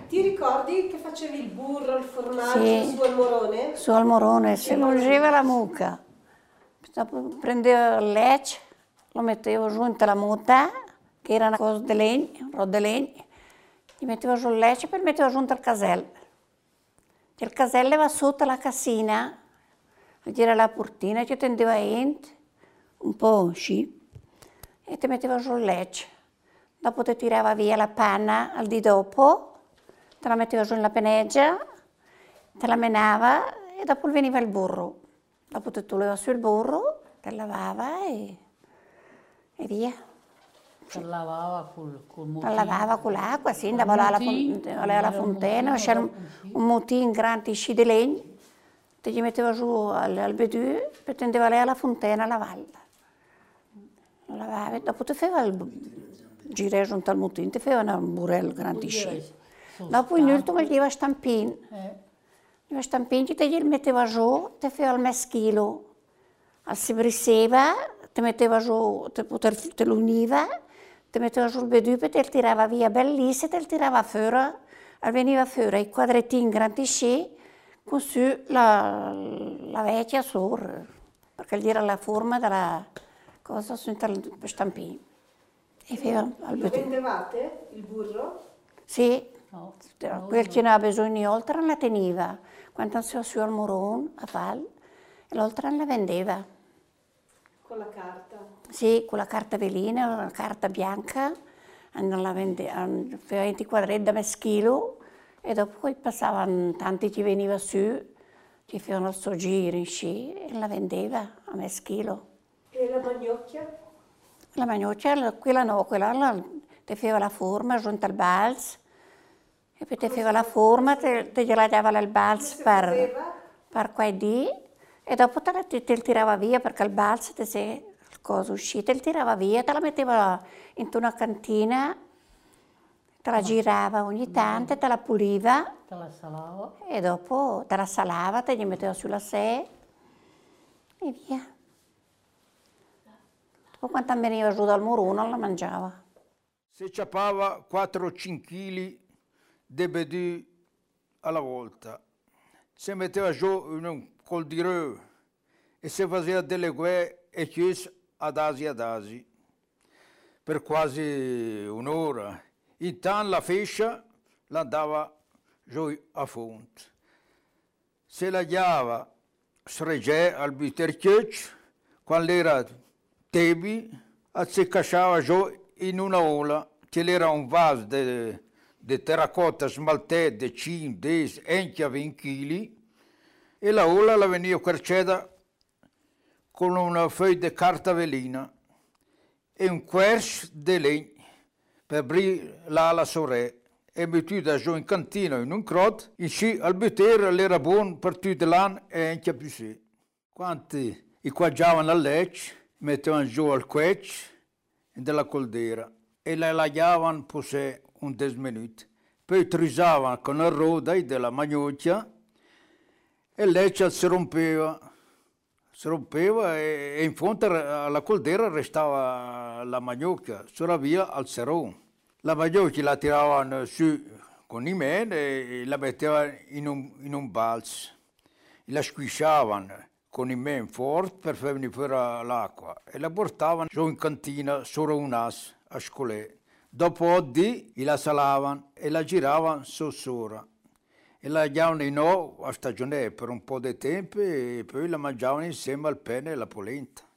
Ti ricordi che facevi il burro, il formaggio Sì, su al morone? su al morone, si mungeva la mucca. Dopo prendevo il lecce, lo mettevo giù alla muta, che era una cosa di legno, un rotto di legno, gli mettevo giù il lecce e poi mettevo giù il casello. Il casello va sotto la cassina, c'era la portina, ci tendeva un po' sci, e ti metteva giù il lecce. Dopo ti tirava via la panna al di dopo, te la metteva giù nella peneggia, te la menava e dopo veniva il burro. Dopo ti toglieva su il burro, te lavava e via. Te lavava col La motino. lavava con l'acqua, sì, andava alla fontana, c'era un mutin grande sci di legno, te gli metteva giù al bedù, poi tendeva lei alla fontana a lavarla. La lavava e dopo ti faceva il girare giunto al mutin, ti faceva un burello grande sci. Dopo in ultimo gli va stampino. Gli stampini te gli metteva giù, ti faceva il meschilo. Si briseva, ti metteva giù, te lo univa, ti metteva giù il bedù, poi te lo tirava via bellissimo, te lo tirava fuori, veniva fuori i quadrettini grandi sci, con su la vecchia sopra, perché gli era la forma della cosa sul stampino. E faceva al Lo bedù. vendevate il burro? Sì, No, quel che ne aveva bisogno oltre la teneva, quando si su al morone a Val, e l'oltre la vendeva. Con la carta? Sì, con la carta velina, la carta bianca, non la vendeva, 20 quadretti da meschilo, e dopo poi passavano tanti che veniva su, che facevano il suo giro in sci, e la vendeva a meschilo. E la magnocchia? La magnocchia, quella no, quella ti faceva la forma giunta al balzo, e poi ti faceva la forma, te gliela dava al balzo per qua e di, e dopo te tirava via, perché il balzo te sei il coso uscito, te tirava via, te la metteva in una cantina, te la girava ogni tanto, te la puliva, te la salava. e dopo te la salava, te gli metteva sulla sé, e via. Dopo quando veniva giù dal morone la mangiava. Si ciappava 4-5 kg di bedù alla volta. Si metteva giù in un coldireux e si faceva delle guè e chiuse ad asi per quasi un'ora. Intanto la fescia l'andava giù a fonte. Se la chiava sregè al biterchioccio, quando era tebi, si cacciava giù in una ola, che era un vaso di terracotta smaltata di 5, 10, anche a 20 kg, e la ola la veniva querciata con una foglia di carta velina e un quercio di legno per aprire l'ala sopra e mettuta giù in cantina in un crot, in sci al butere era buono per tutto l'anno e anche più sì. Quanti equaggiavano a lecce, mettevano giù al quetch della coldera e la lagliavano per sé un 10 minuti. Poi trisavano con la roda della magnocchia e il lecce si rompeva e in fondo alla coldera restava la magnocchia, sulla via al serone. La magnocchia la tiravano su con i meni e la mettevano in un balzo. La squisciavano con i meni forti per far venire fuori l'acqua e la portavano giù in cantina sopra un as a scolare. Dopo di la salavano e la giravano sopra. E la mangiavano in a stagionare per un po' di tempo e poi la mangiavano insieme al penne e alla polenta.